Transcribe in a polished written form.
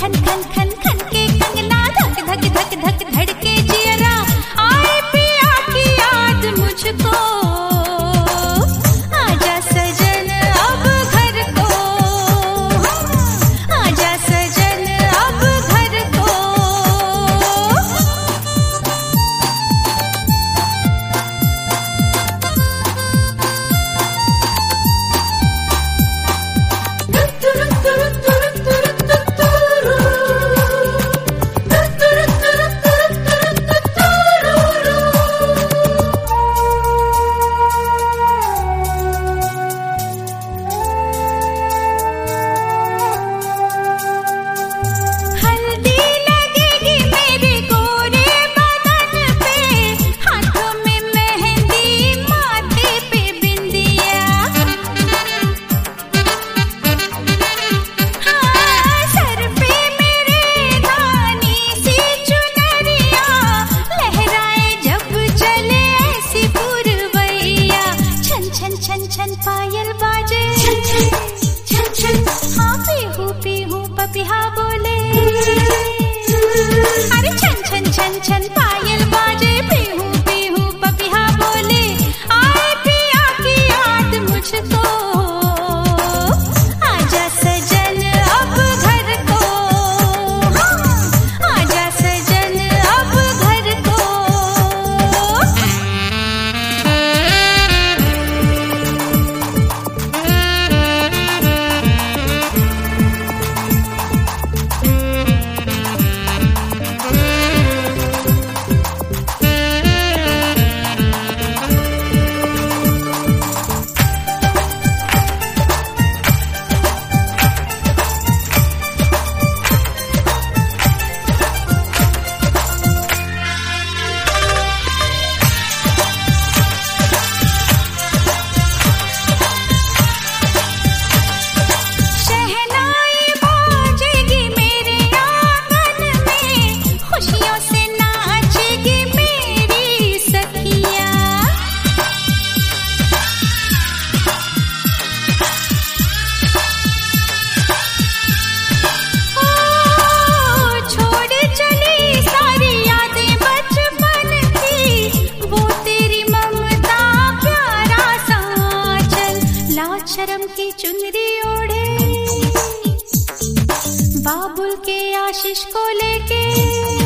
खन खन खन खन के कंगना, धक धक धक धक धड़के जियरा, आए पिया की याद मुझको, आजा सजन अब घर को, आजा सजन अब घर को। पायल बाजे छन छन छन छन, हाँ पीहू पपिहा बोले, अरे छन छन छन छन पायल बाजे, पीहू पपिहा बोले, आए पिया की याद मुझको, आजा सजन अब घर को, आजा सजन अब घर को। शर्म की चुनरी ओढ़े, बाबुल के आशीष को लेके